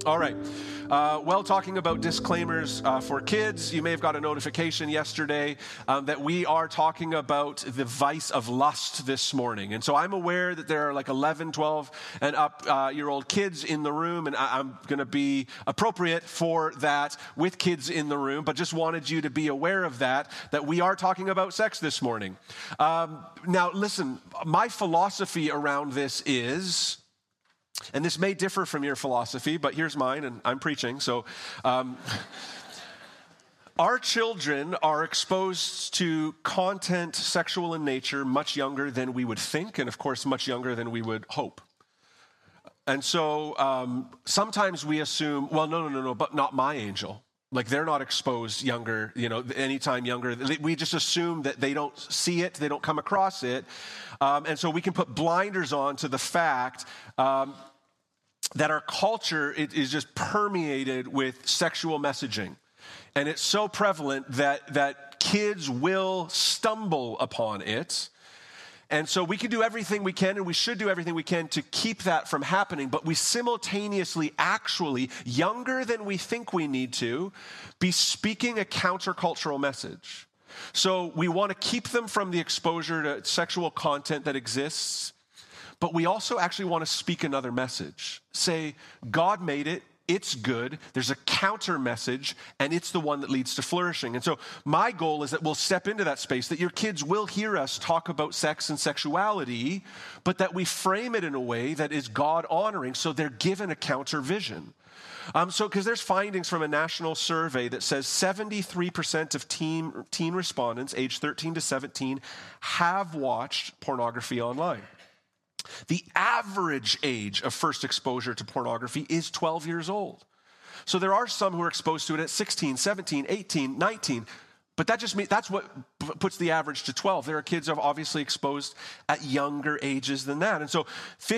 All right. Talking about disclaimers for kids, you may have got a notification yesterday that we are talking about the vice of lust this morning. And so I'm aware that there are like 11, 12 and up year old kids in the room, and I'm going to be appropriate for that with kids in the room, but just wanted you to be aware of that we are talking about sex this morning. Now, listen, my philosophy around this is, and this may differ from your philosophy, but here's mine, and I'm preaching. So our children are exposed to content sexual in nature much younger than we would think, and of course much younger than we would hope. And so sometimes we assume, well, no, but not my angel. Like they're not exposed younger, anytime younger. We just assume that they don't see it, they don't come across it. And so we can put blinders on to the fact that our culture is just permeated with sexual messaging. And it's so prevalent that kids will stumble upon it. And so we can do everything we can, and we should do everything we can to keep that from happening, but we simultaneously, actually, younger than we think we need to, be speaking a countercultural message. So we want to keep them from the exposure to sexual content that exists, but we also actually want to speak another message. Say, God made it. It's good. There's a counter message, and it's the one that leads to flourishing. And so my goal is that we'll step into that space, that your kids will hear us talk about sex and sexuality, but that we frame it in a way that is God-honoring, so they're given a counter vision. Because there's findings from a national survey that says 73% of teen respondents aged 13 to 17 have watched pornography online. The average age of first exposure to pornography is 12 years old. So there are some who are exposed to it at 16, 17, 18, 19, but that just means that's what puts the average to 12. There are kids who are obviously exposed at younger ages than that. And so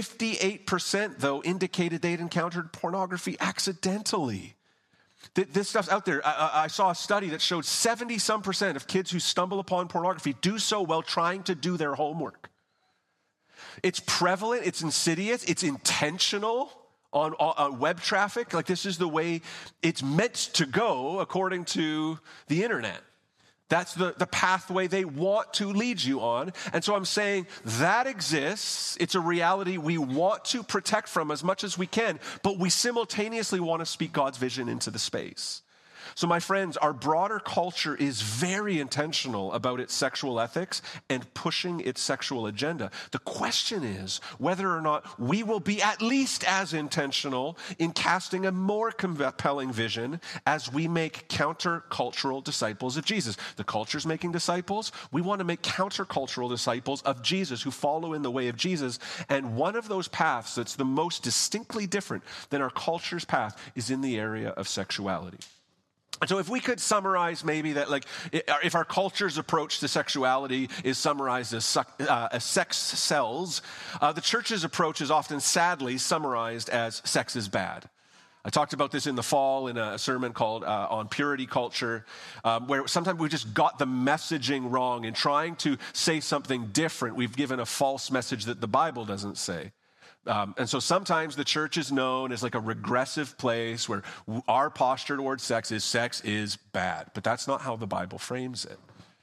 58%, though, indicated they'd encountered pornography accidentally. This stuff's out there. I saw a study that showed 70-some% of kids who stumble upon pornography do so while trying to do their homework. It's prevalent, it's insidious, it's intentional on web traffic. Like this is the way it's meant to go according to the internet. That's the pathway they want to lead you on. And so I'm saying that exists. It's a reality we want to protect from as much as we can, but we simultaneously want to speak God's vision into the space. So my friends, our broader culture is very intentional about its sexual ethics and pushing its sexual agenda. The question is whether or not we will be at least as intentional in casting a more compelling vision as we make countercultural disciples of Jesus. The culture's making disciples. We want to make countercultural disciples of Jesus who follow in the way of Jesus. And one of those paths that's the most distinctly different than our culture's path is in the area of sexuality. And so if we could summarize maybe that, like, if our culture's approach to sexuality is summarized as sex sells, the church's approach is often sadly summarized as sex is bad. I talked about this in the fall in a sermon called On Purity Culture, where sometimes we just got the messaging wrong. In trying to say something different, we've given a false message that the Bible doesn't say. And so sometimes the church is known as like a regressive place where our posture towards sex is bad. But that's not how the Bible frames it.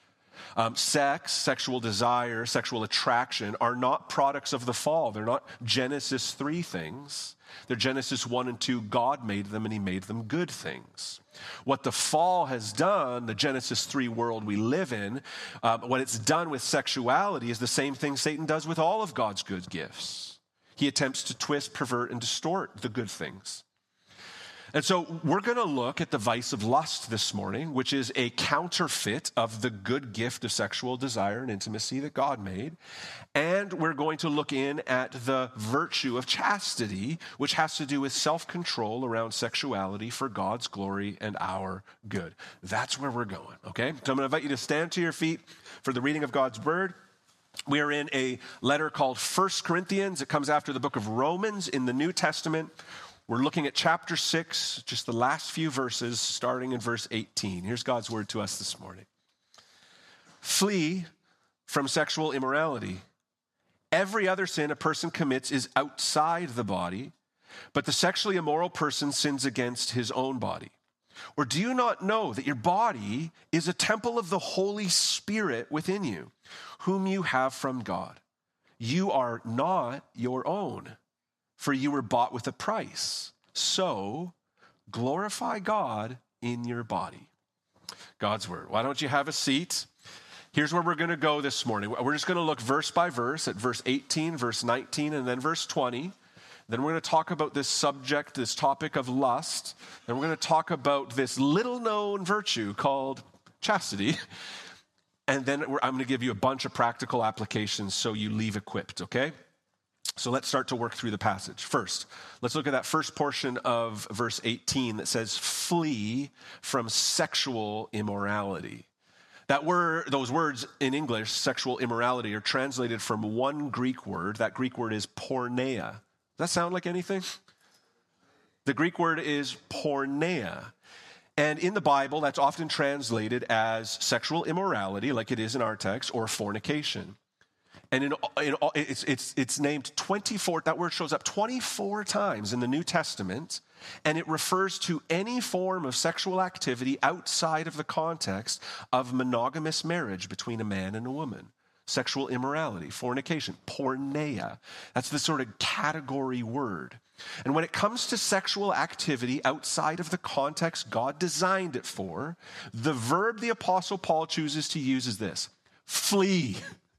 Sex, sexual desire, sexual attraction are not products of the fall. They're not Genesis 3 things. They're Genesis 1 and 2. God made them and he made them good things. What the fall has done, the Genesis 3 world we live in, what it's done with sexuality is the same thing Satan does with all of God's good gifts. He attempts to twist, pervert, and distort the good things. And so we're going to look at the vice of lust this morning, which is a counterfeit of the good gift of sexual desire and intimacy that God made. And we're going to look in at the virtue of chastity, which has to do with self-control around sexuality for God's glory and our good. That's where we're going, okay? So I'm going to invite you to stand to your feet for the reading of God's word. We are in a letter called 1 Corinthians. It comes after the book of Romans in the New Testament. We're looking at chapter 6, just the last few verses, starting in verse 18. Here's God's word to us this morning. Flee from sexual immorality. Every other sin a person commits is outside the body, but the sexually immoral person sins against his own body. Or do you not know that your body is a temple of the Holy Spirit within you, whom you have from God? You are not your own, for you were bought with a price. So glorify God in your body. God's word. Why don't you have a seat? Here's where we're going to go this morning. We're just going to look verse by verse at verse 18, verse 19, and then verse 20. Then we're going to talk about this subject, this topic of lust. Then we're going to talk about this little-known virtue called chastity. And then I'm going to give you a bunch of practical applications so you leave equipped, okay? So let's start to work through the passage. First, let's look at that first portion of verse 18 that says, flee from sexual immorality. Those words in English, sexual immorality, are translated from one Greek word. That Greek word is porneia. Does that sound like anything? The Greek word is porneia. And in the Bible, that's often translated as sexual immorality, like it is in our text, or fornication. And it's named 24, that word shows up 24 times in the New Testament, and it refers to any form of sexual activity outside of the context of monogamous marriage between a man and a woman. Sexual immorality, fornication, porneia. That's the sort of category word. And when it comes to sexual activity outside of the context God designed it for, the verb the Apostle Paul chooses to use is this: flee.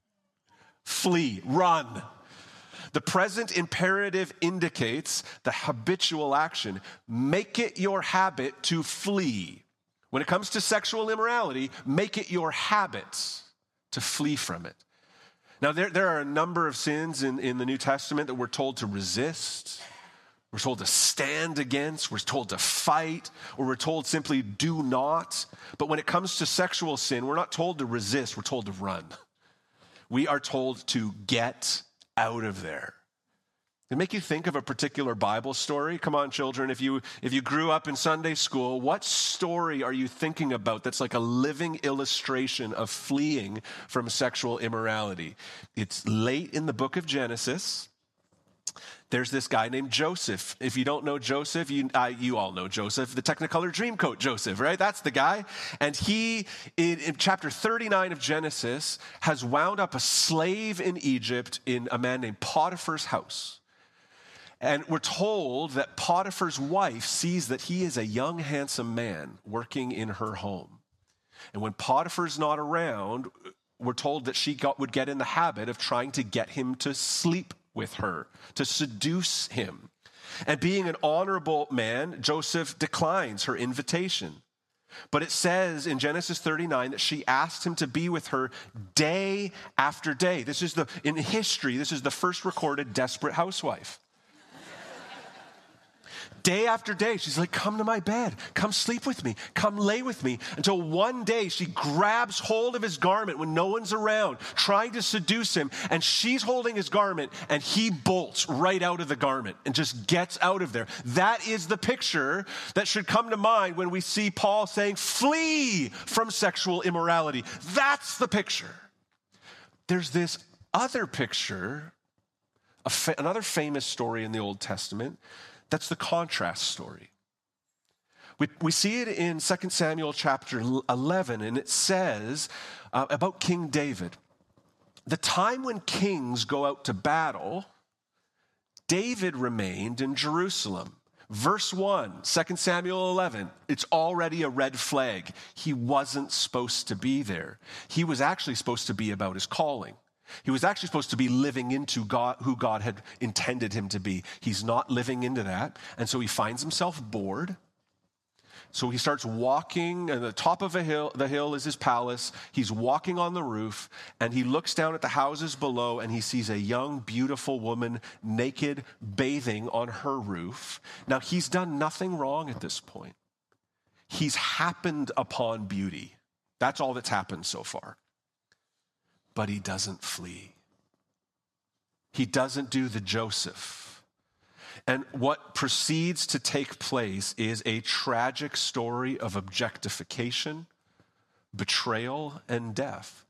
Flee, run. The present imperative indicates the habitual action. Make it your habit to flee. When it comes to sexual immorality, make it your habit to flee from it. Now, there are a number of sins in the New Testament that we're told to resist, we're told to stand against, we're told to fight, or we're told simply do not. But when it comes to sexual sin, we're not told to resist, we're told to run. We are told to get out of there. It make you think of a particular Bible story? Come on, children, if you grew up in Sunday school, what story are you thinking about that's like a living illustration of fleeing from sexual immorality? It's late in the book of Genesis. There's this guy named Joseph. If you don't know Joseph, you all know Joseph, the Technicolor Dreamcoat Joseph, right? That's the guy. And he, in chapter 39 of Genesis, has wound up a slave in Egypt in a man named Potiphar's house. And we're told that Potiphar's wife sees that he is a young, handsome man working in her home. And when Potiphar's not around, we're told that she would get in the habit of trying to get him to sleep with her, to seduce him. And being an honorable man, Joseph declines her invitation. But it says in Genesis 39 that she asked him to be with her day after day. In history, this is the first recorded desperate housewife. Day after day, she's like, come to my bed, come sleep with me, come lay with me. Until one day she grabs hold of his garment when no one's around, trying to seduce him, and she's holding his garment, and he bolts right out of the garment and just gets out of there. That is the picture that should come to mind when we see Paul saying, flee from sexual immorality. That's the picture. There's this other picture, another famous story in the Old Testament. That's the contrast story. We see it in 2 Samuel chapter 11, and it says about King David. The time when kings go out to battle, David remained in Jerusalem. Verse 1, 2 Samuel 11, it's already a red flag. He wasn't supposed to be there. He was actually supposed to be about his calling. He was actually supposed to be living into God, who God had intended him to be. He's not living into that, and so he finds himself bored. So he starts walking, and the top of the hill is his palace. He's walking on the roof, and he looks down at the houses below, and he sees a young, beautiful woman naked, bathing on her roof. Now, he's done nothing wrong at this point. He's happened upon beauty. That's all that's happened so far. But he doesn't flee. He doesn't do the Joseph. And what proceeds to take place is a tragic story of objectification, betrayal, and death.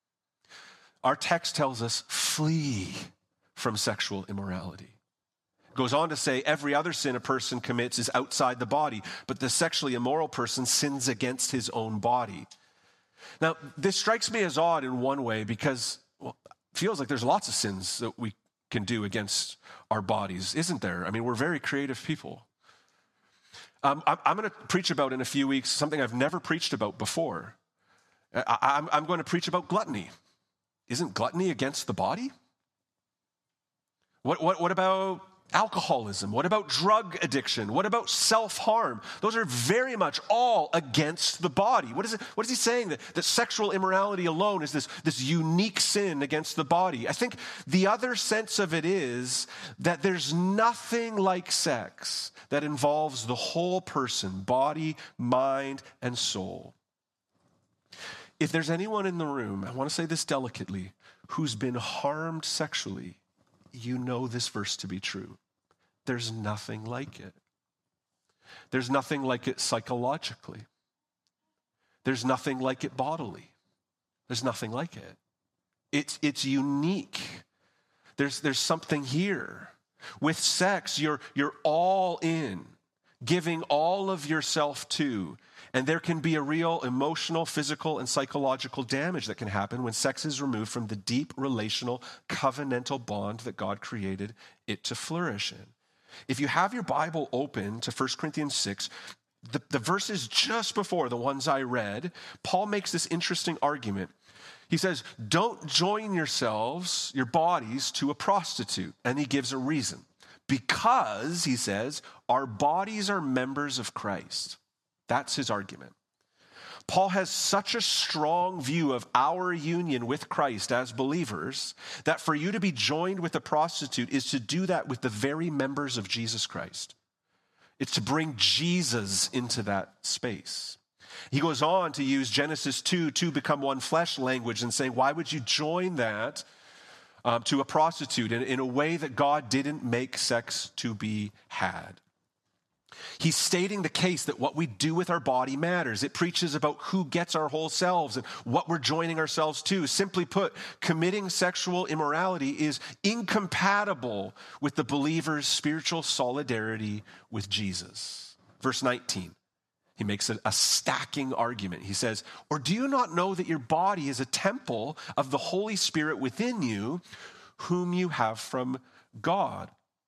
Our text tells us, flee from sexual immorality. Goes on to say every other sin a person commits is outside the body, but the sexually immoral person sins against his own body. Now, this strikes me as odd in one way because it feels like there's lots of sins that we can do against our bodies, isn't there? I mean, we're very creative people. I'm going to preach about in a few weeks something I've never preached about before. I'm going to preach about gluttony. Isn't gluttony against the body? What about alcoholism? What about drug addiction? What about self-harm? Those are very much all against the body. What is he saying? That sexual immorality alone is this unique sin against the body. I think the other sense of it is that there's nothing like sex that involves the whole person, body, mind, and soul. If there's anyone in the room, I want to say this delicately, who's been harmed sexually, you know this verse to be true. There's nothing like it. There's nothing like it psychologically. There's nothing like it bodily. There's nothing like it. It's unique. There's something here. With sex, you're all in, giving all of yourself to. And there can be a real emotional, physical, and psychological damage that can happen when sex is removed from the deep relational, covenantal bond that God created it to flourish in. If you have your Bible open to 1 Corinthians 6, the verses just before the ones I read, Paul makes this interesting argument. He says, don't join yourselves, your bodies, to a prostitute. And he gives a reason. Because, he says, our bodies are members of Christ. That's his argument. Paul has such a strong view of our union with Christ as believers that for you to be joined with a prostitute is to do that with the very members of Jesus Christ. It's to bring Jesus into that space. He goes on to use Genesis 2 become one flesh language and say, why would you join that to a prostitute in a way that God didn't make sex to be had? He's stating the case that what we do with our body matters. It preaches about who gets our whole selves and what we're joining ourselves to. Simply put, committing sexual immorality is incompatible with the believer's spiritual solidarity with Jesus. Verse 19, he makes a stacking argument. He says, or do you not know that your body is a temple of the Holy Spirit within you, whom you have from God?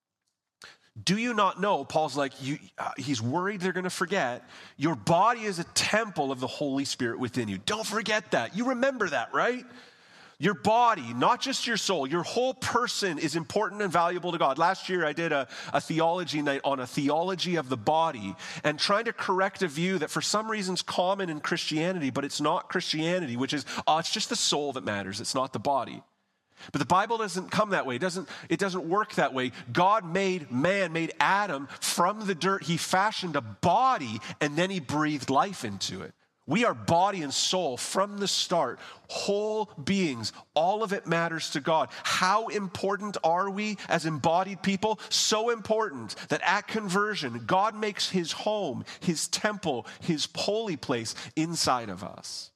Do you not know, Paul's like, he's worried they're going to forget, your body is a temple of the Holy Spirit within you. Don't forget that. You remember that, right? Your body, not just your soul, your whole person is important and valuable to God. Last year I did a theology night on a theology of the body and trying to correct a view that for some reason is common in Christianity, but it's not Christianity, which is, it's just the soul that matters. It's not the body. But the Bible doesn't come that way. It doesn't work that way. God made man, made Adam from the dirt. He fashioned a body and then he breathed life into it. We are body and soul from the start, whole beings. All of it matters to God. How important are we as embodied people? So important that at conversion, God makes his home, his temple, his holy place inside of us.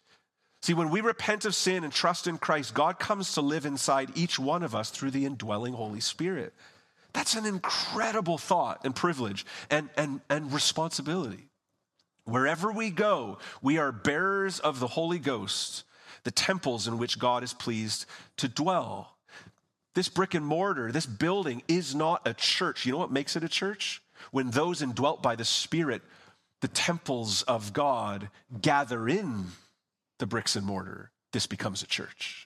See, when we repent of sin and trust in Christ, God comes to live inside each one of us through the indwelling Holy Spirit. That's an incredible thought and privilege and responsibility. Wherever we go, we are bearers of the Holy Ghost, the temples in which God is pleased to dwell. This brick and mortar, this building is not a church. You know what makes it a church? When those indwelt by the Spirit, the temples of God, gather in the bricks and mortar, this becomes a church.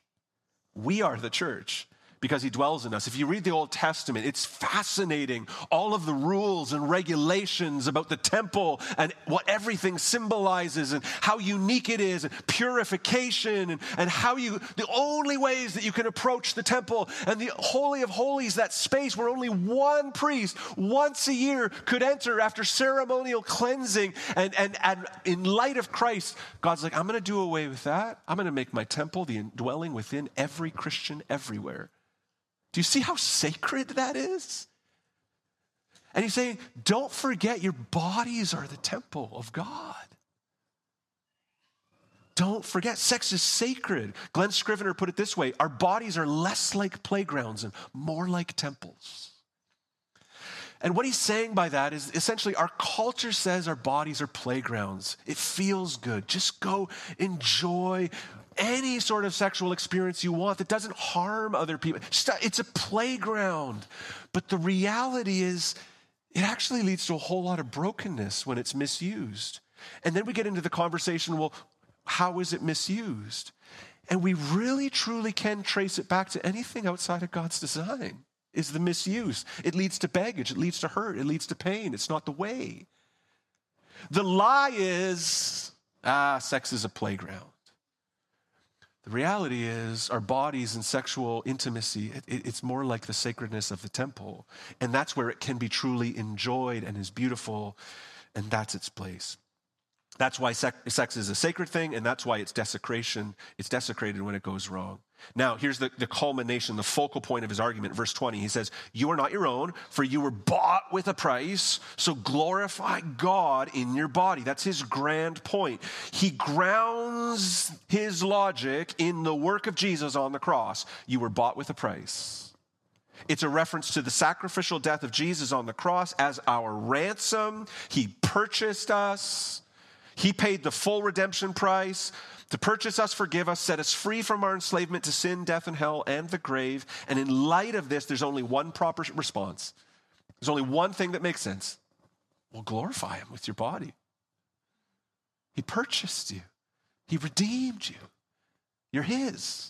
We are the church because he dwells in us. If you read the Old Testament, it's fascinating. All of the rules and regulations about the temple and what everything symbolizes and how unique it is and purification and how the only ways that you can approach the temple and the Holy of Holies, that space where only one priest once a year could enter after ceremonial cleansing. And in light of Christ, God's like, I'm going to do away with that. I'm going to make my temple the indwelling within every Christian everywhere. Do you see how sacred that is? And he's saying, don't forget your bodies are the temple of God. Don't forget, sex is sacred. Glenn Scrivener put it this way, our bodies are less like playgrounds and more like temples. And what he's saying by that is essentially our culture says our bodies are playgrounds. It feels good. Just go enjoy any sort of sexual experience you want that doesn't harm other people. It's a playground. But the reality is it actually leads to a whole lot of brokenness when it's misused. And then we get into the conversation, well, how is it misused? And we really, truly can trace it back to anything outside of God's design. Is the misuse. It leads to baggage. It leads to hurt. It leads to pain. It's not the way. The lie is, sex is a playground. The reality is our bodies and sexual intimacy, it's more like the sacredness of the temple. And that's where it can be truly enjoyed and is beautiful, and that's its place. That's why sex is a sacred thing, and that's why it's desecration. It's desecrated when it goes wrong. Now, here's the culmination, the focal point of his argument, verse 20. He says, you are not your own, for you were bought with a price, so glorify God in your body. That's his grand point. He grounds his logic in the work of Jesus on the cross. You were bought with a price. It's a reference to the sacrificial death of Jesus on the cross as our ransom. He purchased us. He paid the full redemption price to purchase us, forgive us, set us free from our enslavement to sin, death, and hell, and the grave. And in light of this, there's only one proper response. There's only one thing that makes sense. Well, glorify him with your body. He purchased you. He redeemed you. You're his.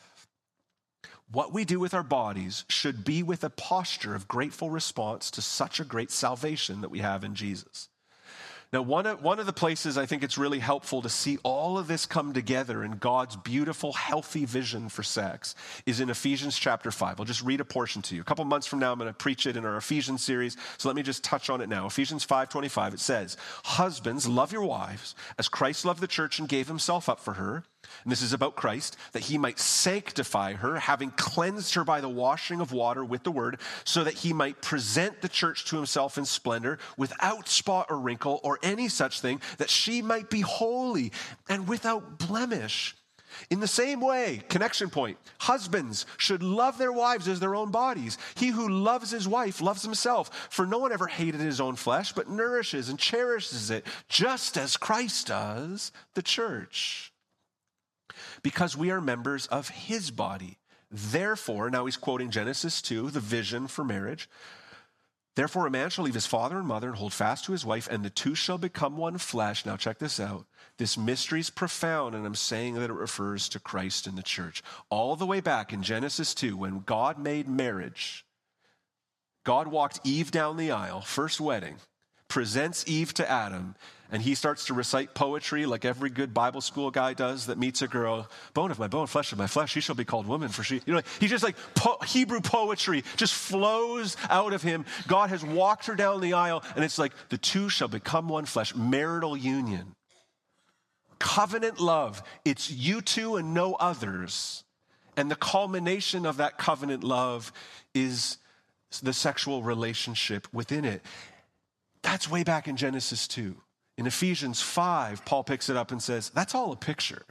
What we do with our bodies should be with a posture of grateful response to such a great salvation that we have in Jesus. Now, one of the places I think it's really helpful to see all of this come together in God's beautiful, healthy vision for sex is in Ephesians chapter 5. I'll just read a portion to you. A couple months from now, I'm going to preach it in our Ephesians series, so let me just touch on it now. Ephesians 5:25, it says, husbands, love your wives as Christ loved the church and gave himself up for her. And this is about Christ, that he might sanctify her, having cleansed her by the washing of water with the word, so that he might present the church to himself in splendor, without spot or wrinkle or any such thing, that she might be holy and without blemish. In the same way, connection point, husbands should love their wives as their own bodies. He who loves his wife loves himself. For no one ever hated his own flesh, but nourishes and cherishes it, just as Christ does the church. Because we are members of his body. Therefore, now he's quoting Genesis 2, the vision for marriage. Therefore, a man shall leave his father and mother and hold fast to his wife, and the two shall become one flesh. Now check this out. This mystery is profound, and I'm saying that it refers to Christ and the church. All the way back in Genesis 2, when God made marriage, God walked Eve down the aisle, first wedding, presents Eve to Adam, and he starts to recite poetry like every good Bible school guy does that meets a girl. Bone of my bone, flesh of my flesh, she shall be called woman, for she, he's just like Hebrew poetry just flows out of him. God has walked her down the aisle, and it's like the two shall become one flesh, marital union. Covenant love, it's you two and no others. And the culmination of that covenant love is the sexual relationship within it. That's way back in Genesis 2. In Ephesians 5, Paul picks it up and says, that's all a picture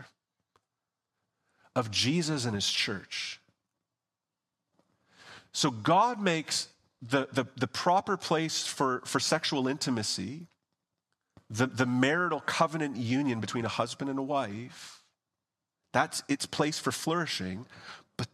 of Jesus and his church. So God makes the proper place for sexual intimacy, the marital covenant union between a husband and a wife, that's its place for flourishing. But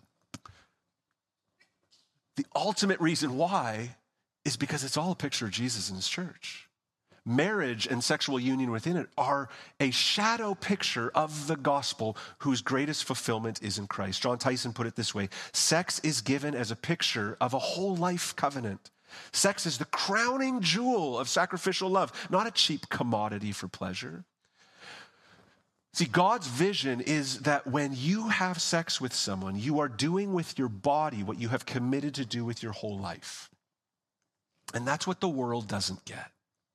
the ultimate reason why is because it's all a picture of Jesus and his church. Marriage and sexual union within it are a shadow picture of the gospel whose greatest fulfillment is in Christ. John Tyson put it this way: sex is given as a picture of a whole life covenant. Sex is the crowning jewel of sacrificial love, not a cheap commodity for pleasure. See, God's vision is that when you have sex with someone, you are doing with your body what you have committed to do with your whole life. And that's what the world doesn't get.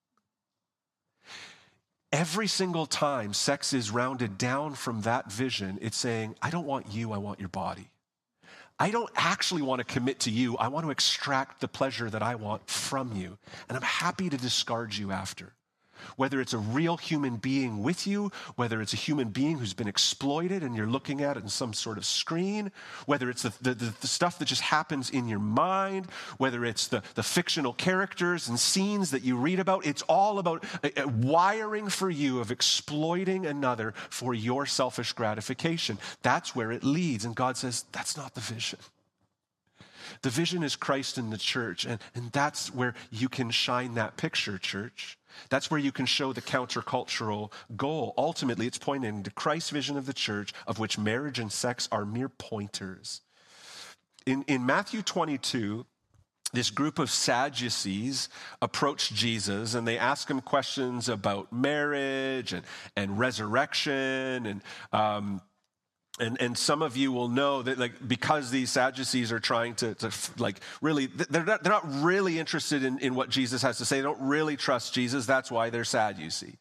Every single time sex is rounded down from that vision, it's saying, I don't want you, I want your body. I don't actually want to commit to you. I want to extract the pleasure that I want from you. And I'm happy to discard you after. Whether it's a real human being with you, whether it's a human being who's been exploited and you're looking at it in some sort of screen, whether it's the stuff that just happens in your mind, whether it's the fictional characters and scenes that you read about, it's all about a wiring for you of exploiting another for your selfish gratification. That's where it leads. And God says, that's not the vision. The vision is Christ in the church, and that's where you can shine that picture, church. That's where you can show the countercultural goal. Ultimately, it's pointing to Christ's vision of the church, of which marriage and sex are mere pointers. In Matthew 22, this group of Sadducees approach Jesus, and they ask him questions about marriage and resurrection, and some of you will know that, like, because these Sadducees are trying to really, they're not really interested in what Jesus has to say. They don't really trust Jesus. That's why they're sad, you see.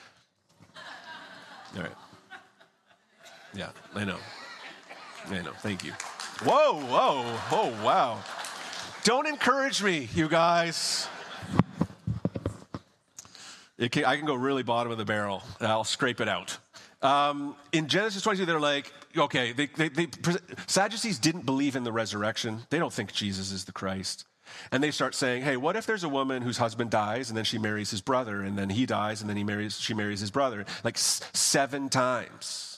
All right. Yeah, I know. Thank you. Whoa. Oh, wow. Don't encourage me, you guys. I can go really bottom of the barrel. I'll scrape it out. In Genesis 22, they're like, okay, Sadducees didn't believe in the resurrection. They don't think Jesus is the Christ. And they start saying, hey, what if there's a woman whose husband dies and then she marries his brother, and then he dies and then she marries his brother, like 7 times.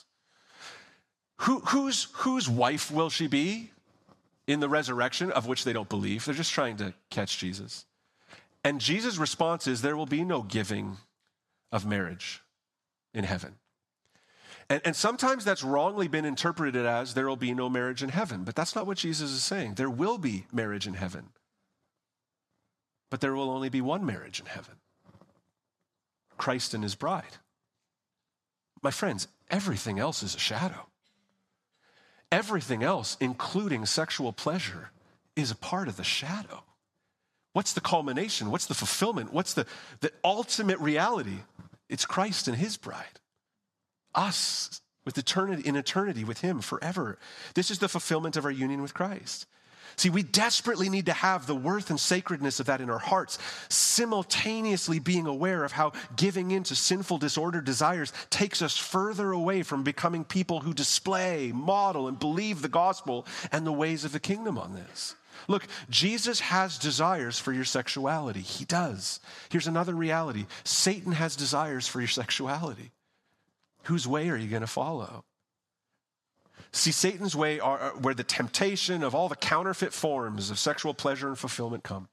Whose wife will she be in the resurrection, of which they don't believe? They're just trying to catch Jesus. And Jesus' response is, there will be no giving of marriage in heaven. And sometimes that's wrongly been interpreted as there will be no marriage in heaven. But that's not what Jesus is saying. There will be marriage in heaven. But there will only be one marriage in heaven. Christ and his bride. My friends, everything else is a shadow. Everything else, including sexual pleasure, is a part of the shadow. What's the culmination? What's the fulfillment? What's the ultimate reality? It's Christ and his bride. Us with eternity with him forever. This is the fulfillment of our union with Christ. See, we desperately need to have the worth and sacredness of that in our hearts, simultaneously being aware of how giving in to sinful, disordered desires takes us further away from becoming people who display, model, and believe the gospel and the ways of the kingdom on this. Look, Jesus has desires for your sexuality. He does. Here's another reality. Satan has desires for your sexuality. Whose way are you going to follow? See, Satan's way are where the temptation of all the counterfeit forms of sexual pleasure and fulfillment come.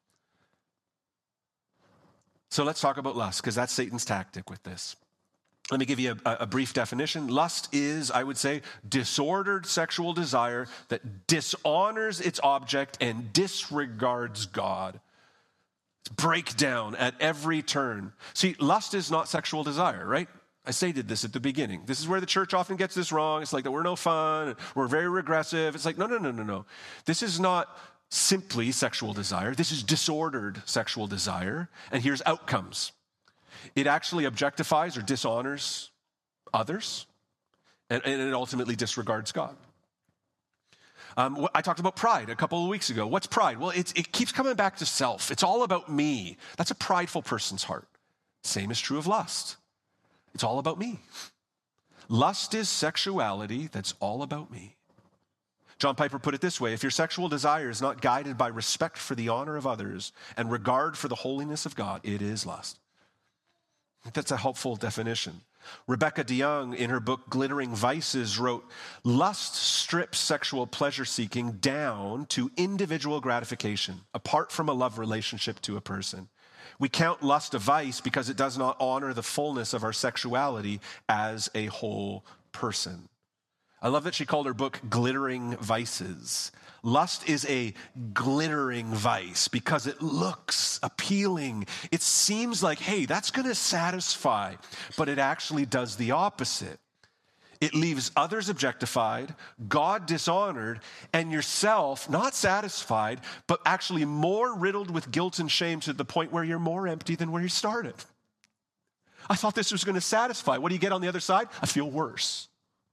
So let's talk about lust, because that's Satan's tactic with this. Let me give you a brief definition. Lust is, I would say, disordered sexual desire that dishonors its object and disregards God. It's breakdown at every turn. See, lust is not sexual desire, right? I stated this at the beginning. This is where the church often gets this wrong. It's like that we're no fun, we're very regressive. It's like, no. This is not simply sexual desire. This is disordered sexual desire. And here's outcomes. It actually objectifies or dishonors others, and it ultimately disregards God. I talked about pride a couple of weeks ago. What's pride? Well, it keeps coming back to self. It's all about me. That's a prideful person's heart. Same is true of lust. It's all about me. Lust is sexuality that's all about me. John Piper put it this way: if your sexual desire is not guided by respect for the honor of others and regard for the holiness of God, it is lust. That's a helpful definition. Rebecca DeYoung, in her book Glittering Vices, wrote, lust strips sexual pleasure seeking down to individual gratification, apart from a love relationship to a person. We count lust a vice because it does not honor the fullness of our sexuality as a whole person. I love that she called her book Glittering Vices. Lust is a glittering vice because it looks appealing. It seems like, hey, that's going to satisfy, but it actually does the opposite. It leaves others objectified, God dishonored, and yourself not satisfied, but actually more riddled with guilt and shame to the point where you're more empty than where you started. I thought this was going to satisfy. What do you get on the other side? I feel worse.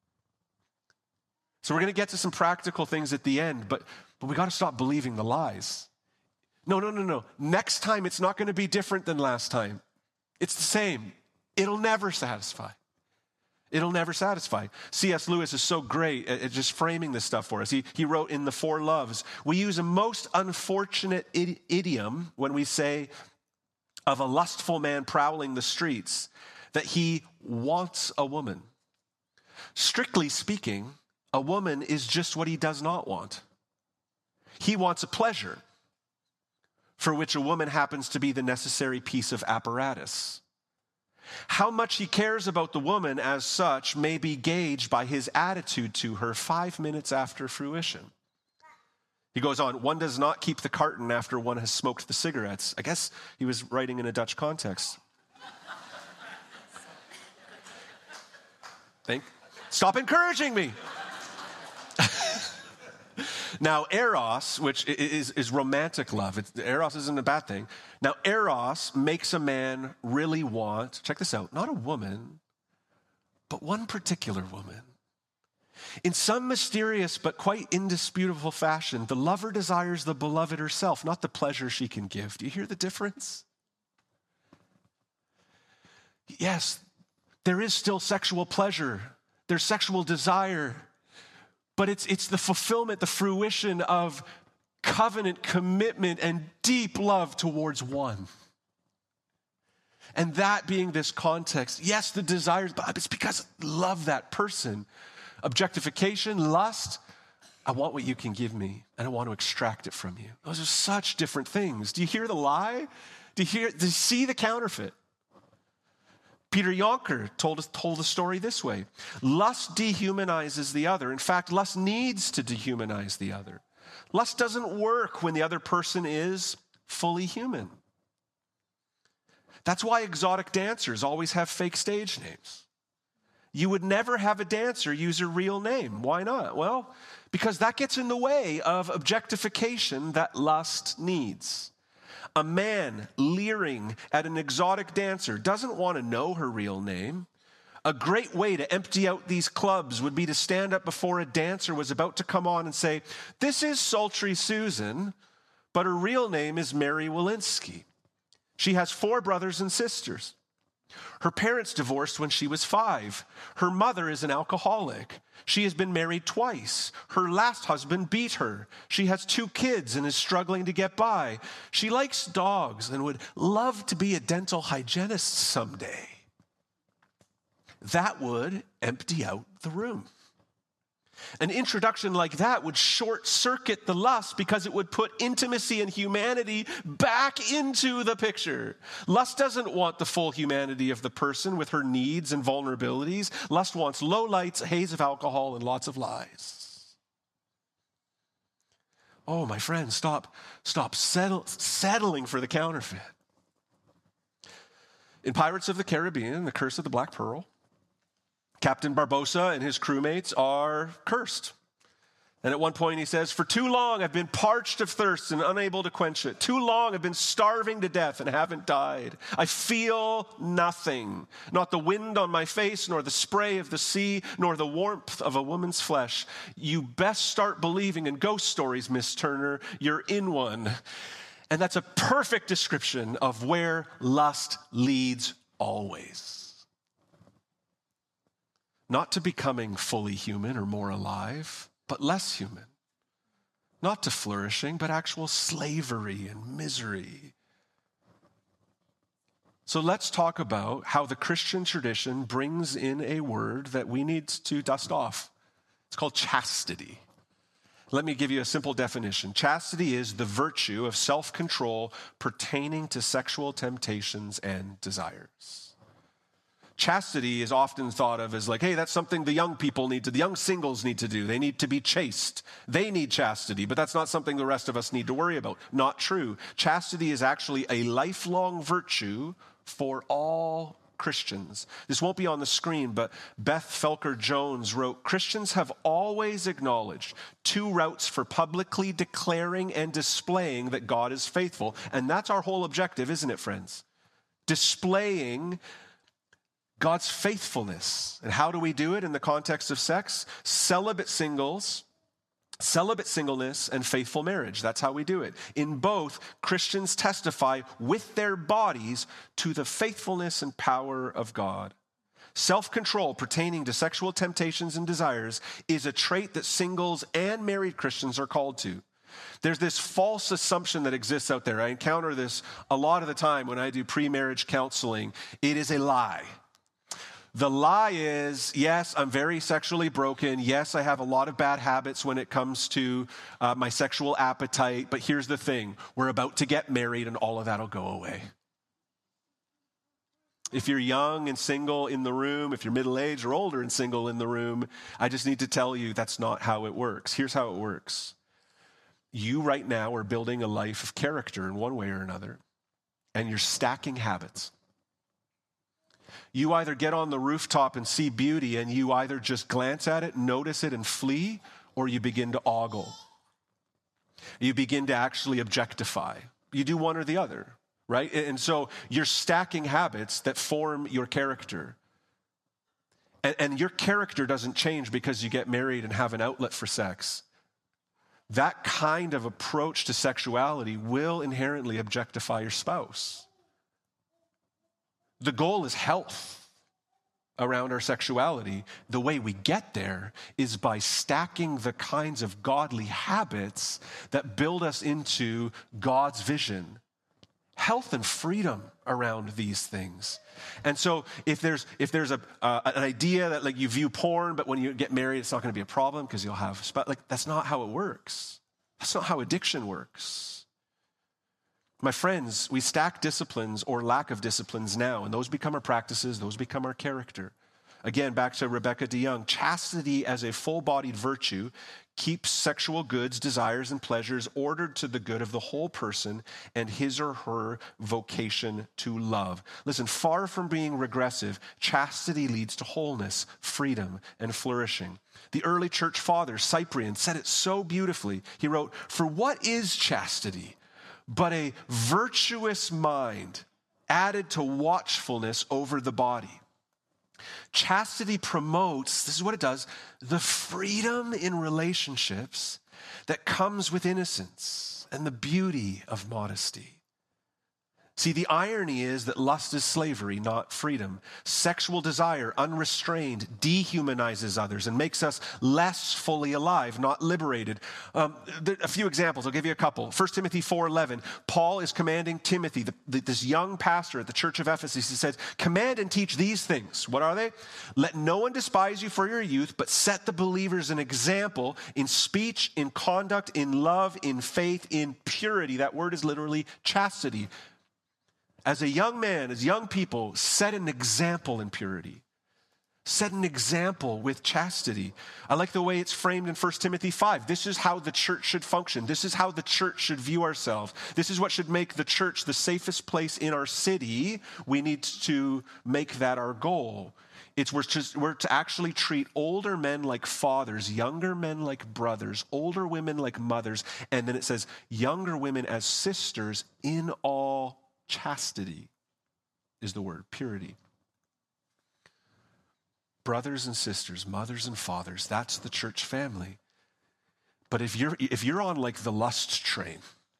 So we're going to get to some practical things at the end, but we got to stop believing the lies. No. Next time, it's not going to be different than last time. It's the same. It'll never satisfy. It'll never satisfy. C.S. Lewis is so great at just framing this stuff for us. He wrote in The Four Loves, we use a most unfortunate idiom when we say of a lustful man prowling the streets that he wants a woman. Strictly speaking, a woman is just what he does not want. He wants a pleasure for which a woman happens to be the necessary piece of apparatus. How much he cares about the woman as such may be gauged by his attitude to her 5 minutes after fruition. He goes on, one does not keep the carton after one has smoked the cigarettes. I guess he was writing in a Dutch context. Stop encouraging me. Now, eros, which is romantic love. Eros isn't a bad thing. Now, eros makes a man really want, check this out, not a woman, but one particular woman. In some mysterious but quite indisputable fashion, the lover desires the beloved herself, not the pleasure she can give. Do you hear the difference? Yes, there is still sexual pleasure. There's sexual desire. But it's the fulfillment, the fruition of covenant commitment and deep love towards one. And that being this context, yes, the desires, but it's because I love that person. Objectification, lust, I want what you can give me, and I want to extract it from you. Those are such different things. Do you hear the lie? Do you see the counterfeit? Peter Yonker told the story this way. Lust dehumanizes the other. In fact, lust needs to dehumanize the other. Lust doesn't work when the other person is fully human. That's why exotic dancers always have fake stage names. You would never have a dancer use her real name. Why not? Well, because that gets in the way of objectification that lust needs. A man leering at an exotic dancer doesn't want to know her real name. A great way to empty out these clubs would be to stand up before a dancer was about to come on and say, this is sultry Susan, but her real name is Mary Walensky. She has 4 brothers and sisters. Her parents divorced when she was 5. Her mother is an alcoholic. She has been married twice. Her last husband beat her. She has 2 kids and is struggling to get by. She likes dogs and would love to be a dental hygienist someday. That would empty out the room. An introduction like that would short circuit the lust because it would put intimacy and humanity back into the picture. Lust doesn't want the full humanity of the person with her needs and vulnerabilities. Lust wants low lights, a haze of alcohol, and lots of lies. Oh, my friend, stop settling for the counterfeit. In Pirates of the Caribbean, The Curse of the Black Pearl, Captain Barbossa and his crewmates are cursed. And at one point he says, for too long I've been parched of thirst and unable to quench it. Too long I've been starving to death and haven't died. I feel nothing, not the wind on my face, nor the spray of the sea, nor the warmth of a woman's flesh. You best start believing in ghost stories, Miss Turner. You're in one. And that's a perfect description of where lust leads always. Not to becoming fully human or more alive, but less human. Not to flourishing, but actual slavery and misery. So let's talk about how the Christian tradition brings in a word that we need to dust off. It's called chastity. Let me give you a simple definition. Chastity is the virtue of self-control pertaining to sexual temptations and desires. Chastity is often thought of as like, hey, that's something the young singles need to do. They need to be chaste. They need chastity, but that's not something the rest of us need to worry about. Not true. Chastity is actually a lifelong virtue for all Christians. This won't be on the screen, but Beth Felker Jones wrote, Christians have always acknowledged 2 routes for publicly declaring and displaying that God is faithful. And that's our whole objective, isn't it, friends? Displaying God's faithfulness. And how do we do it in the context of sex? Celibate singles Celibate singleness and faithful marriage. That's how we do it. In both, Christians testify with their bodies to the faithfulness and power of God. Self-control pertaining to sexual temptations and desires is a trait that singles and married Christians are called to. There's this false assumption that exists out there. I encounter this a lot of the time when I do pre-marriage counseling. It is a lie. The lie is, yes, I'm very sexually broken. Yes, I have a lot of bad habits when it comes to my sexual appetite. But here's the thing. We're about to get married and all of that will go away. If you're young and single in the room, if you're middle-aged or older and single in the room, I just need to tell you that's not how it works. Here's how it works. You right now are building a life of character in one way or another, and you're stacking habits. You either get on the rooftop and see beauty and you either just glance at it, notice it, and flee, or you begin to ogle. You begin to actually objectify. You do one or the other, right? And so you're stacking habits that form your character. And your character doesn't change because you get married and have an outlet for sex. That kind of approach to sexuality will inherently objectify your spouse. The goal is health around our sexuality. The way we get there is by stacking the kinds of godly habits that build us into God's vision. Health and freedom around these things. And so if there's an idea that like you view porn, but when you get married, it's not going to be a problem because you'll have, that's not how it works. That's not how addiction works. My friends, we stack disciplines or lack of disciplines now, and those become our practices, those become our character. Again, back to Rebecca DeYoung, chastity as a full-bodied virtue keeps sexual goods, desires, and pleasures ordered to the good of the whole person and his or her vocation to love. Listen, far from being regressive, chastity leads to wholeness, freedom, and flourishing. The early church father, Cyprian, said it so beautifully. He wrote, "For what is chastity but a virtuous mind added to watchfulness over the body?" Chastity promotes, this is what it does, the freedom in relationships that comes with innocence and the beauty of modesty. See, the irony is that lust is slavery, not freedom. Sexual desire, unrestrained, dehumanizes others and makes us less fully alive, not liberated. A few examples, I'll give you a couple. 1 Timothy 4:11, Paul is commanding Timothy, this young pastor at the church of Ephesus, he says, "Command and teach these things." What are they? "Let no one despise you for your youth, but set the believers an example in speech, in conduct, in love, in faith, in purity." That word is literally chastity. As a young man, as young people, set an example in purity. Set an example with chastity. I like the way it's framed in 1 Timothy 5. This is how the church should function. This is how the church should view ourselves. This is what should make the church the safest place in our city. We need to make that our goal. We're to actually treat older men like fathers, younger men like brothers, older women like mothers, and then it says younger women as sisters in all chastity is the word, purity. Brothers and sisters, mothers and fathers, that's the church family. But if you're on like the lust train,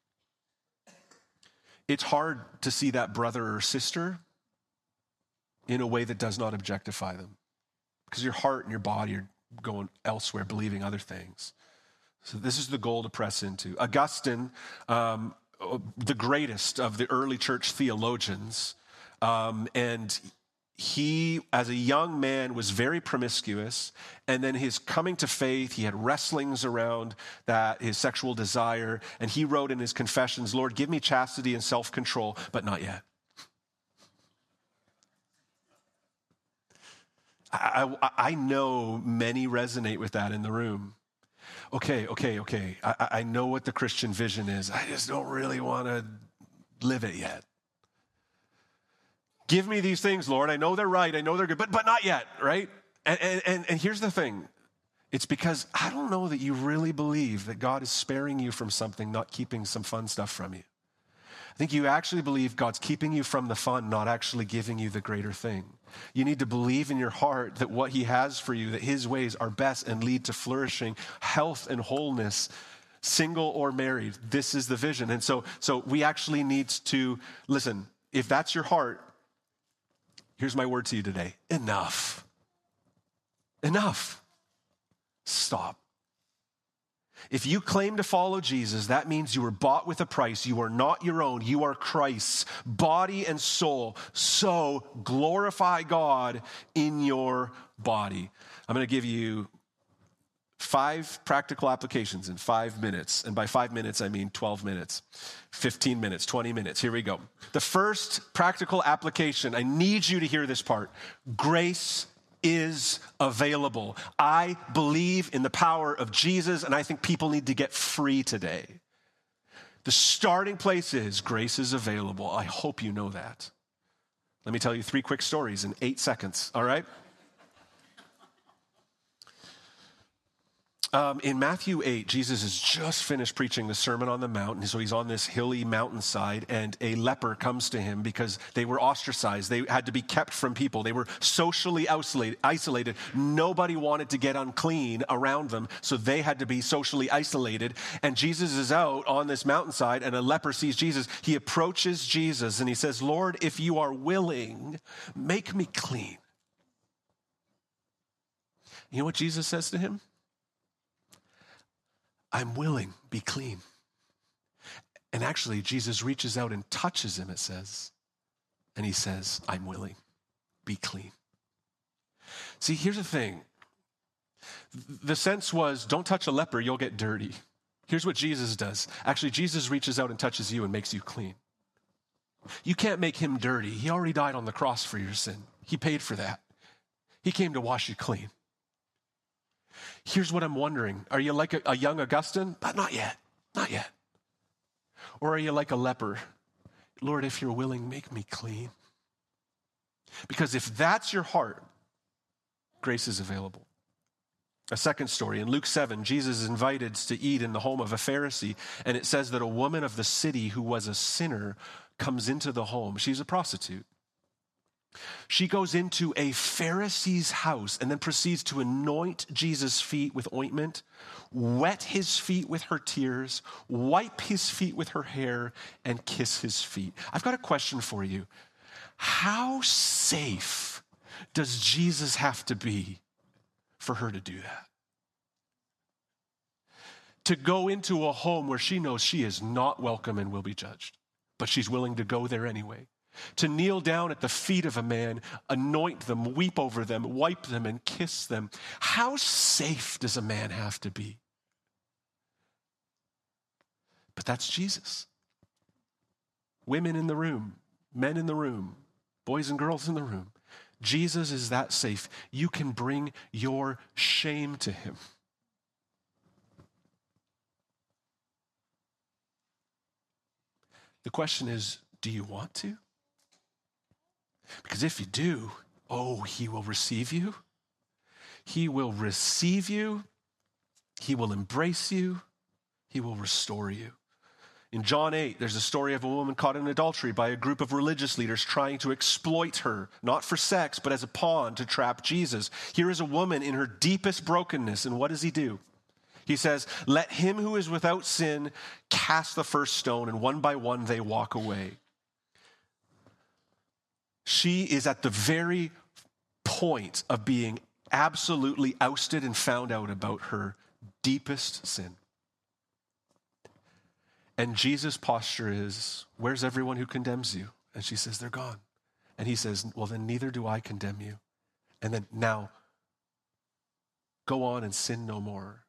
it's hard to see that brother or sister in a way that does not objectify them. Because your heart and your body are going elsewhere, believing other things. So this is the goal to press into. Augustine, the greatest of the early church theologians, and he, as a young man, was very promiscuous, and then his coming to faith, he had wrestlings around that, his sexual desire, and he wrote in his confessions, "Lord, give me chastity and self-control, but not yet." I know many resonate with that in the room. Okay. I know what the Christian vision is. I just don't really want to live it yet. Give me these things, Lord. I know they're right. I know they're good, but not yet, right? And here's the thing. It's because I don't know that you really believe that God is sparing you from something, not keeping some fun stuff from you. I think you actually believe God's keeping you from the fun, not actually giving you the greater thing. You need to believe in your heart that what he has for you, that his ways are best and lead to flourishing, health and wholeness, single or married. This is the vision. And so we actually need to, listen, if that's your heart, here's my word to you today. Enough. Enough. Stop. If you claim to follow Jesus, that means you were bought with a price. You are not your own. You are Christ's, body and soul. So glorify God in your body. I'm going to give you 5 practical applications in 5 minutes. And by 5 minutes, I mean 12 minutes, 15 minutes, 20 minutes. Here we go. The first practical application, I need you to hear this part. Grace is available. I believe in the power of Jesus, and I think people need to get free today. The starting place is grace is available. I hope you know that. Let me tell you 3 quick stories in 8 seconds, all right? In Matthew 8, Jesus has just finished preaching the Sermon on the Mount, and so he's on this hilly mountainside, and a leper comes to him because they were ostracized. They had to be kept from people. They were socially isolated. Nobody wanted to get unclean around them, so they had to be socially isolated. And Jesus is out on this mountainside, and a leper sees Jesus. He approaches Jesus, and he says, "Lord, if you are willing, make me clean." You know what Jesus says to him? "I'm willing, be clean." And actually, Jesus reaches out and touches him, it says. And he says, "I'm willing, be clean." See, here's the thing. The sense was, don't touch a leper, you'll get dirty. Here's what Jesus does. Actually, Jesus reaches out and touches you and makes you clean. You can't make him dirty. He already died on the cross for your sin. He paid for that. He came to wash you clean. Here's what I'm wondering. Are you like a young Augustine? But not yet. Not yet. Or are you like a leper? "Lord, if you're willing, make me clean." Because if that's your heart, grace is available. A second story. In Luke 7, Jesus is invited to eat in the home of a Pharisee, and it says that a woman of the city who was a sinner comes into the home. She's a prostitute. She goes into a Pharisee's house and then proceeds to anoint Jesus' feet with ointment, wet his feet with her tears, wipe his feet with her hair, and kiss his feet. I've got a question for you. How safe does Jesus have to be for her to do that? To go into a home where she knows she is not welcome and will be judged, but she's willing to go there anyway. To kneel down at the feet of a man, anoint them, weep over them, wipe them, and kiss them. How safe does a man have to be? But that's Jesus. Women in the room, men in the room, boys and girls in the room. Jesus is that safe. You can bring your shame to him. The question is, do you want to? Because if you do, he will receive you. He will receive you. He will embrace you. He will restore you. In John 8, there's a story of a woman caught in adultery by a group of religious leaders trying to exploit her, not for sex, but as a pawn to trap Jesus. Here is a woman in her deepest brokenness, and what does he do? He says, "Let him who is without sin cast the first stone," and one by one they walk away. She is at the very point of being absolutely ousted and found out about her deepest sin. And Jesus' posture is, "Where's everyone who condemns you?" And she says, "They're gone." And he says, "Well, then neither do I condemn you. And then now, go on and sin no more."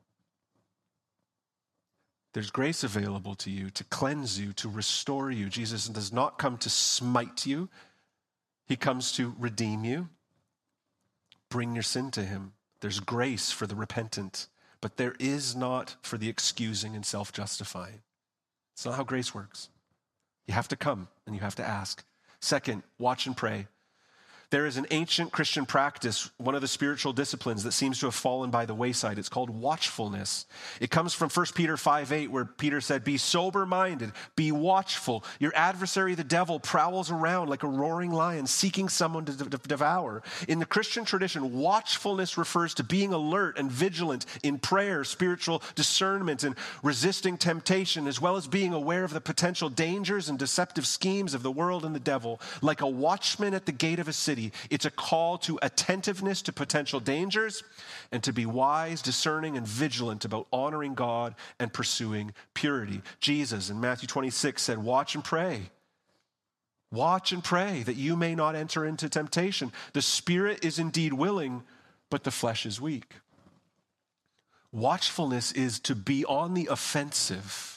There's grace available to you to cleanse you, to restore you. Jesus does not come to smite you. He comes to redeem you. Bring your sin to him. There's grace for the repentant, but there is not for the excusing and self-justifying. It's not how grace works. You have to come and you have to ask. Second, watch and pray. There is an ancient Christian practice, one of the spiritual disciplines that seems to have fallen by the wayside. It's called watchfulness. It comes from 1 Peter 5:8, where Peter said, be sober-minded, be watchful. Your adversary, the devil, prowls around like a roaring lion, seeking someone to devour. In the Christian tradition, watchfulness refers to being alert and vigilant in prayer, spiritual discernment, and resisting temptation, as well as being aware of the potential dangers and deceptive schemes of the world and the devil. Like a watchman at the gate of a city, it's a call to attentiveness to potential dangers and to be wise, discerning, and vigilant about honoring God and pursuing purity. Jesus in Matthew 26 said, watch and pray. Watch and pray that you may not enter into temptation. The spirit is indeed willing, but the flesh is weak. Watchfulness is to be on the offensive.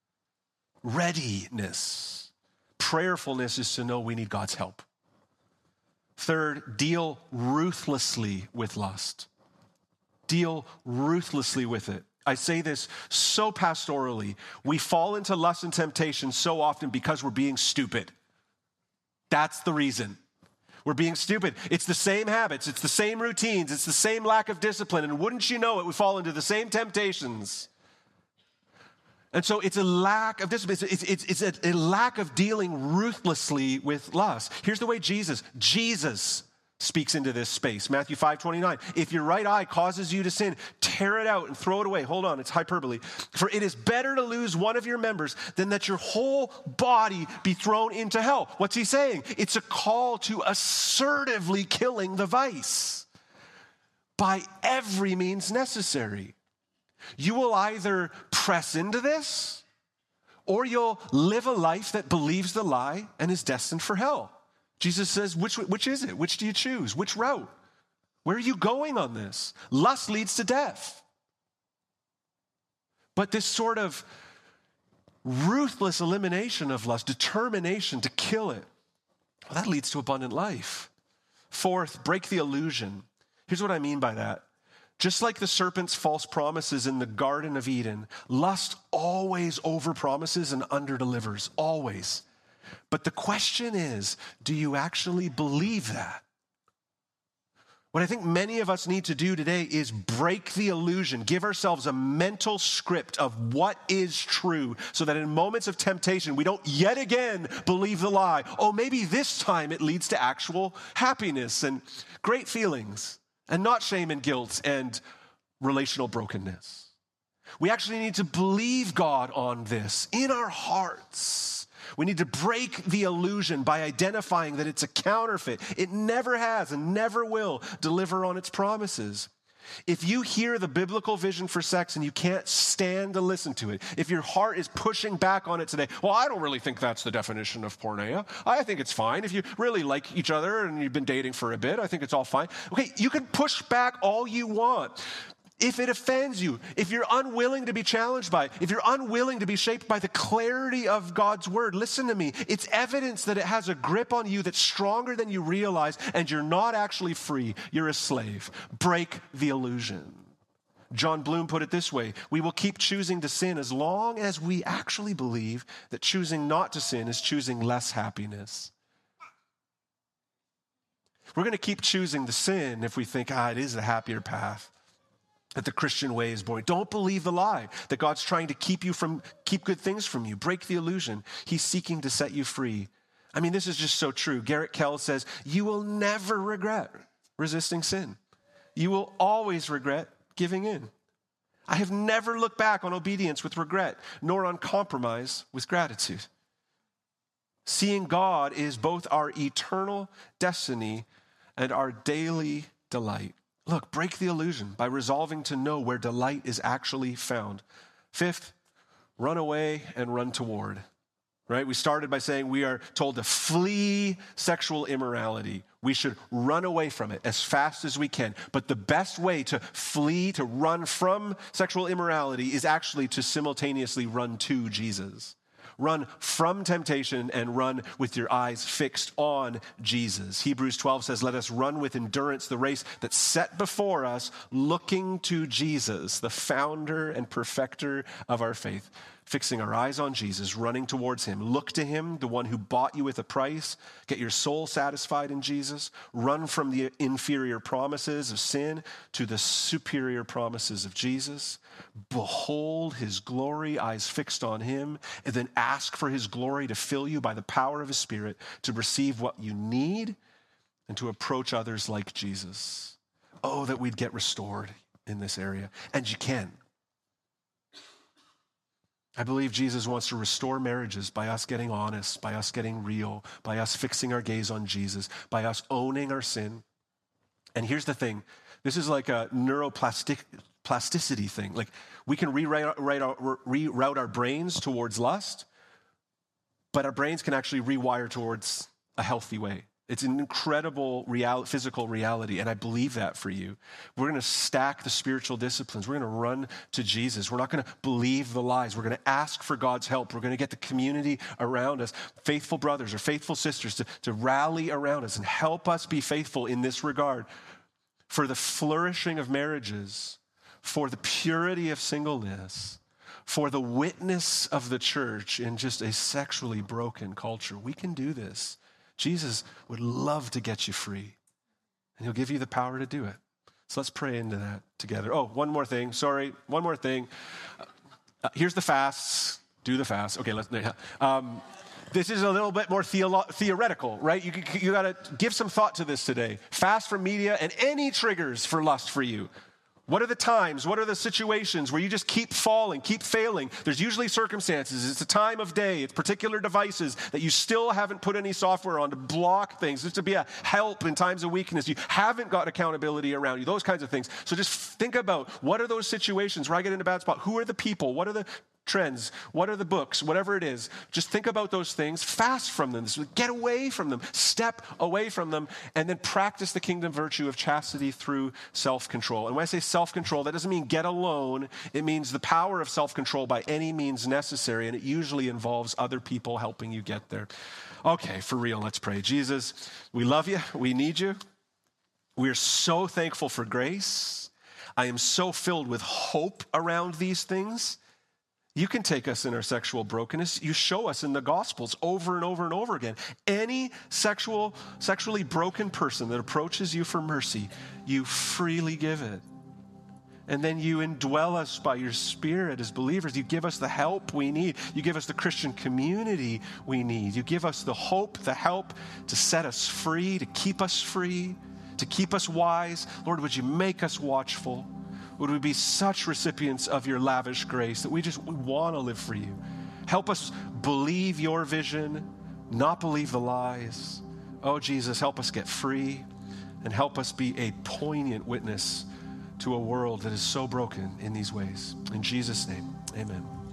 Readiness. Prayerfulness is to know we need God's help. Third, deal ruthlessly with lust. Deal ruthlessly with it. I say this so pastorally. We fall into lust and temptation so often because we're being stupid. That's the reason. We're being stupid. It's the same habits. It's the same routines. It's the same lack of discipline. And wouldn't you know it, we fall into the same temptations. And so it's a lack of discipline. It's a lack of dealing ruthlessly with lust. Here's the way Jesus speaks into this space. Matthew 5:29. If your right eye causes you to sin, tear it out and throw it away. Hold on, it's hyperbole. For it is better to lose one of your members than that your whole body be thrown into hell. What's he saying? It's a call to assertively killing the vice by every means necessary. You will either press into this, or you'll live a life that believes the lie and is destined for hell. Jesus says, which is it? Which do you choose? Which route? Where are you going on this? Lust leads to death. But this sort of ruthless elimination of lust, determination to kill it, well, that leads to abundant life. Fourth, break the illusion. Here's what I mean by that. Just like the serpent's false promises in the Garden of Eden, lust always overpromises and underdelivers, always. But the question is, do you actually believe that? What I think many of us need to do today is break the illusion, give ourselves a mental script of what is true so that in moments of temptation, we don't yet again believe the lie. Oh, maybe this time it leads to actual happiness and great feelings. And not shame and guilt and relational brokenness. We actually need to believe God on this in our hearts. We need to break the illusion by identifying that it's a counterfeit. It never has and never will deliver on its promises. If you hear the biblical vision for sex and you can't stand to listen to it, if your heart is pushing back on it today, well, I don't really think that's the definition of porneia. I think it's fine. If you really like each other and you've been dating for a bit, I think it's all fine. Okay, you can push back all you want. If it offends you, if you're unwilling to be challenged by it, if you're unwilling to be shaped by the clarity of God's word, listen to me. It's evidence that it has a grip on you that's stronger than you realize, and you're not actually free. You're a slave. Break the illusion. John Bloom put it this way: we will keep choosing to sin as long as we actually believe that choosing not to sin is choosing less happiness. We're going to keep choosing to sin if we think, it is a happier path, that the Christian way is boring. Don't believe the lie that God's trying to keep good things from you. Break the illusion. He's seeking to set you free. I mean, this is just so true. Garrett Kell says, you will never regret resisting sin. You will always regret giving in. I have never looked back on obedience with regret, nor on compromise with gratitude. Seeing God is both our eternal destiny and our daily delight. Look, break the illusion by resolving to know where delight is actually found. Fifth, run away and run toward. Right? We started by saying we are told to flee sexual immorality. We should run away from it as fast as we can. But the best way to flee, to run from sexual immorality is actually to simultaneously run to Jesus. Run from temptation and run with your eyes fixed on Jesus. Hebrews 12 says, let us run with endurance the race that's set before us, looking to Jesus, the founder and perfecter of our faith. fixing our eyes on Jesus, running towards him. Look to him, the one who bought you with a price. Get your soul satisfied in Jesus. Run from the inferior promises of sin to the superior promises of Jesus. Behold his glory, eyes fixed on him, and then ask for his glory to fill you by the power of his Spirit to receive what you need and to approach others like Jesus. Oh, that we'd get restored in this area. And you can. I believe Jesus wants to restore marriages by us getting honest, by us getting real, by us fixing our gaze on Jesus, by us owning our sin. And here's the thing. This is like a neuroplasticity thing. Like we can reroute our brains towards lust, but our brains can actually rewire towards a healthy way. It's an incredible physical reality, and I believe that for you. We're going to stack the spiritual disciplines. We're going to run to Jesus. We're not going to believe the lies. We're going to ask for God's help. We're going to get the community around us, faithful brothers or faithful sisters, to rally around us and help us be faithful in this regard for the flourishing of marriages, for the purity of singleness, for the witness of the church in just a sexually broken culture. We can do this. Jesus would love to get you free, and he'll give you the power to do it. So let's pray into that together. Oh, one more thing. Here's the fasts. Do the fast. Okay, this is a little bit more theoretical, right? You got to give some thought to this today. Fast from media and any triggers for lust for you. What are the times? What are the situations where you just keep falling, keep failing? There's usually circumstances. It's a time of day. It's particular devices that you still haven't put any software on to block things, just to be a help in times of weakness. You haven't got accountability around you, those kinds of things. So just think about what are those situations where I get in a bad spot? Who are the people? What are the trends? What are the books? Whatever it is, just think about those things, fast from them, get away from them, step away from them, and then practice the kingdom virtue of chastity through self-control. And when I say self-control, that doesn't mean get alone. It means the power of self-control by any means necessary, and it usually involves other people helping you get there. Okay, for real, let's pray. Jesus, we love you. We need you. We're so thankful for grace. I am so filled with hope around these things. You can take us in our sexual brokenness. You show us in the Gospels over and over and over again. Any sexually broken person that approaches you for mercy, you freely give it. And then you indwell us by your Spirit as believers. You give us the help we need. You give us the Christian community we need. You give us the hope, the help to set us free, to keep us wise. Lord, would you make us watchful? Would we be such recipients of your lavish grace that we want to live for you? Help us believe your vision, not believe the lies. Oh, Jesus, help us get free and help us be a poignant witness to a world that is so broken in these ways. In Jesus' name, amen.